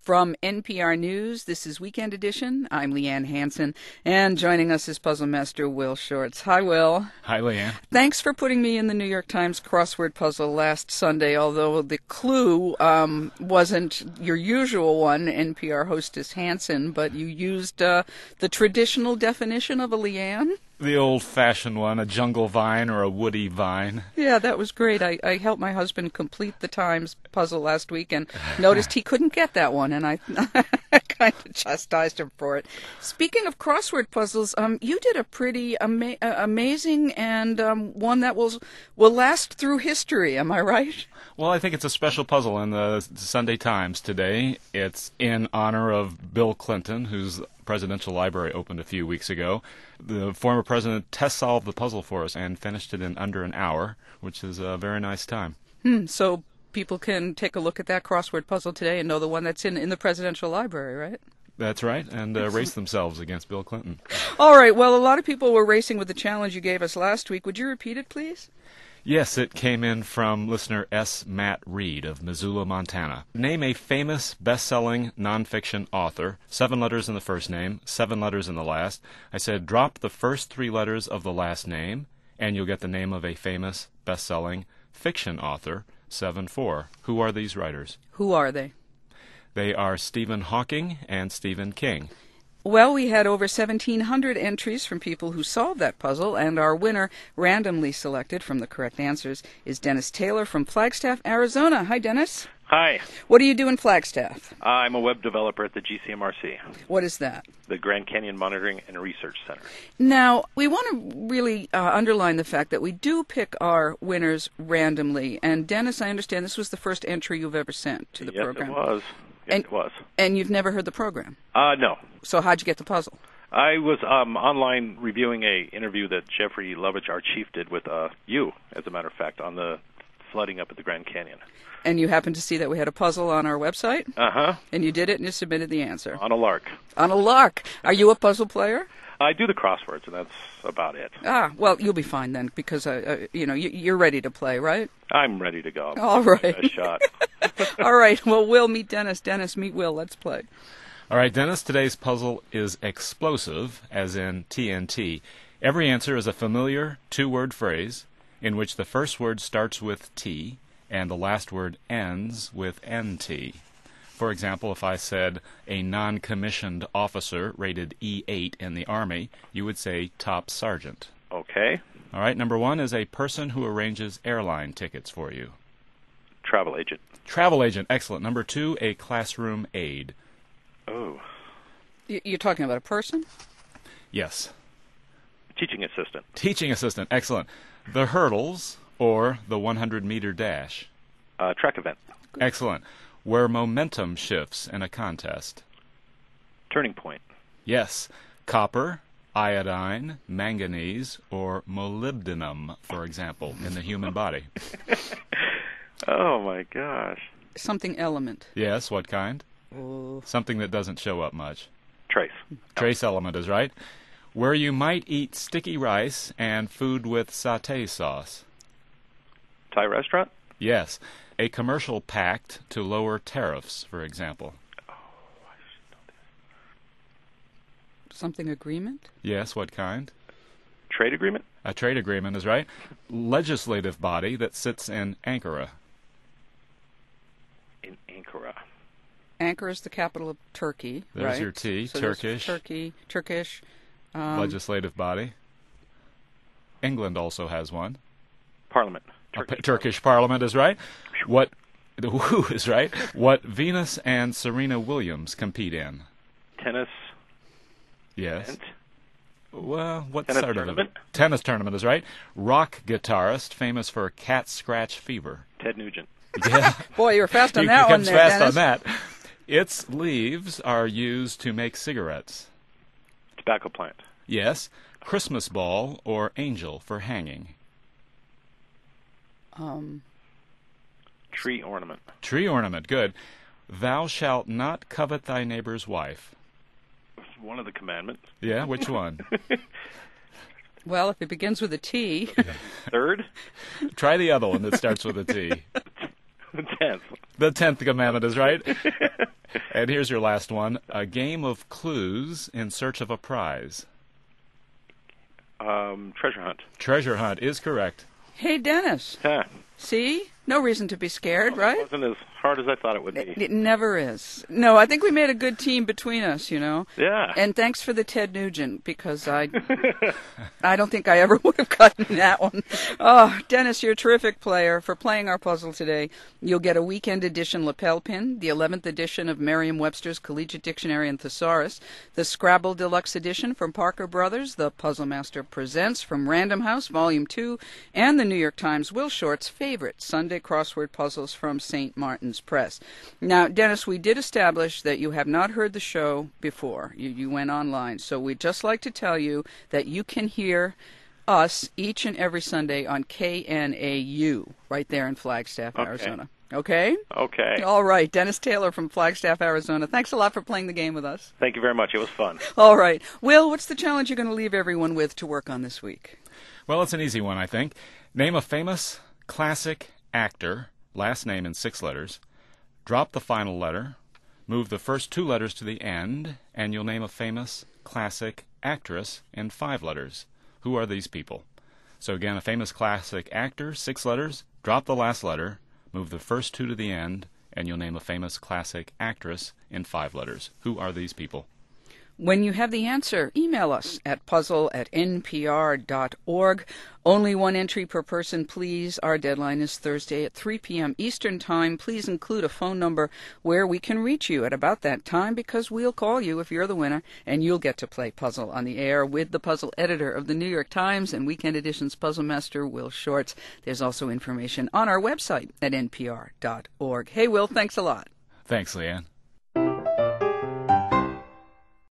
From NPR News, this is Weekend Edition. I'm Leanne Hansen, and joining us is puzzle master Will Shortz. Hi, Will. Hi, Leanne. Thanks for putting me in the New York Times crossword puzzle last Sunday, although the clue wasn't your usual one, NPR hostess Hansen, but you used the traditional definition of a liane. The old-fashioned one, a jungle vine or a woody vine. Yeah, that was great. I helped my husband complete the Times puzzle last week and noticed he couldn't get that one, and I kind of chastised him for it. Speaking of crossword puzzles, you did a pretty amazing and one that will last through history. Am I right? Well, I think it's a special puzzle in the Sunday Times today. It's in honor of Bill Clinton, whose presidential library opened a few weeks ago. The former president test-solved the puzzle for us and finished it in under an hour, which is a very nice time. So people can take a look at that crossword puzzle today and know the one that's in the presidential library, right? That's right, and race themselves against Bill Clinton. All right, well, a lot of people were racing with the challenge you gave us last week. Would you repeat it, please? Yes, it came in from listener S. Matt Reed of Missoula, Montana. Name a famous best-selling nonfiction author. 7 letters in the first name, 7 letters in the last. I said drop the first 3 letters of the last name, and you'll get the name of a famous best-selling fiction author. 7-4. Who are these writers? Who are they? They are Stephen Hawking and Stephen King. Well, we had over 1,700 entries from people who solved that puzzle, and our winner, randomly selected from the correct answers, is Dennis Taylor from Flagstaff, Arizona. Hi, Dennis. Hi. What do you do in Flagstaff? I'm a web developer at the GCMRC, What is that? the Grand Canyon Monitoring and Research Center. Now, we want to really underline the fact that we do pick our winners randomly. And Dennis, I understand this was the first entry you've ever sent to the program. Yes, it was. It was. And you've never heard the program? No. So how'd you get the puzzle? I was online reviewing a interview that Jeffrey Lovich, our chief, did with you, as a matter of fact, on the flooding up at the Grand Canyon. And you happened to see that we had a puzzle on our website? Uh-huh. And you did it and you submitted the answer? On a lark. On a lark. Are you a puzzle player? I do the crosswords, and that's about it. Well, you'll be fine then, because you're ready to play, right? I'm ready to go. All right. Give it a shot. All right. Well, Will, meet Dennis. Dennis, meet Will. Let's play. All right, Dennis, today's puzzle is explosive, as in TNT. Every answer is a familiar 2-word phrase in which the first word starts with T and the last word ends with NT. For example, if I said a non-commissioned officer rated E8 in the Army, you would say top sergeant. Okay. All right, number 1 is a person who arranges airline tickets for you. Travel agent. Travel agent, excellent. Number 2, a classroom aide. Oh. You're talking about a person? Yes. Teaching assistant. Teaching assistant, excellent. The hurdles, or the 100-meter dash. Track event. Excellent. Where momentum shifts in a contest. Turning point. Yes. Copper, iodine, manganese, or molybdenum, for example, in the human body. Oh, my gosh. Something element. Yes, what kind? Oh. Something that doesn't show up much. Trace. Trace element is right. Where you might eat sticky rice and food with satay sauce. Thai restaurant? Yes. A commercial pact to lower tariffs, for example. Oh, I should know this. Something agreement? Yes, what kind? Trade agreement? A trade agreement is right. Legislative body that sits in Ankara. In Ankara. Ankara is the capital of Turkey, There's right? your T. So Turkish. Turkish. Legislative body. England also has one. Parliament. Turkish Parliament is right. What? The who is right. What Venus and Serena Williams compete in? Tennis. Yes. Event? Well, what Tennis sort tournament? of tennis tournament is right. Rock guitarist famous for cat scratch fever. Ted Nugent. Yeah. Boy, you were fast on He that one comes there, fast Dennis. on that. Its leaves are used to make cigarettes. Tobacco plant. Yes. Christmas ball or angel for hanging. Tree ornament. Tree ornament, good. Thou shalt not covet thy neighbor's wife. One of the commandments. Yeah, which one? Well, if it begins with a T. Third. Try the other one that starts with a T. The 10th. The 10th commandment is right. And here's your last one. A game of clues in search of a prize. Treasure hunt. Treasure hunt is correct. Hey, Dennis. Yeah. See? No reason to be scared, It right? wasn't as hard as I thought it would be. It never is. No, I think we made a good team between us, you know. Yeah. And thanks for the Ted Nugent, because I don't think I ever would have gotten that one. Oh, Dennis, you're a terrific player. For playing our puzzle today, you'll get a weekend edition lapel pin, the 11th edition of Merriam-Webster's Collegiate Dictionary and Thesaurus, the Scrabble Deluxe Edition from Parker Brothers, the Puzzle Master Presents from Random House, Volume 2, and the New York Times Will Short's favorite Sunday crossword puzzles from St. Martin's Press. Now, Dennis, we did establish that you have not heard the show before. You went online. So we'd just like to tell you that you can hear us each and every Sunday on KNAU right there in Flagstaff, Okay. Arizona. Okay? Okay. All right. Dennis Taylor from Flagstaff, Arizona. Thanks a lot for playing the game with us. Thank you very much. It was fun. All right. Will, what's the challenge you're going to leave everyone with to work on this week? Well, it's an easy one, I think. Name a famous classic actor, last name in 6 letters. Drop the final letter. Move the first 2 letters to the end, and you'll name a famous classic actress in 5 letters. Who are these people? So again, a famous classic actor, 6 letters. Drop the last letter. Move the first 2 to the end, and you'll name a famous classic actress in 5 letters. Who are these people? When you have the answer, email us at puzzle@npr.org. Only 1 entry per person, please. Our deadline is Thursday at 3 p.m. Eastern Time. Please include a phone number where we can reach you at about that time, because we'll call you if you're the winner, and you'll get to play puzzle on the air with the puzzle editor of the New York Times and Weekend Edition's puzzle master, Will Shortz. There's also information on our website at npr.org. Hey, Will, thanks a lot. Thanks, Leanne.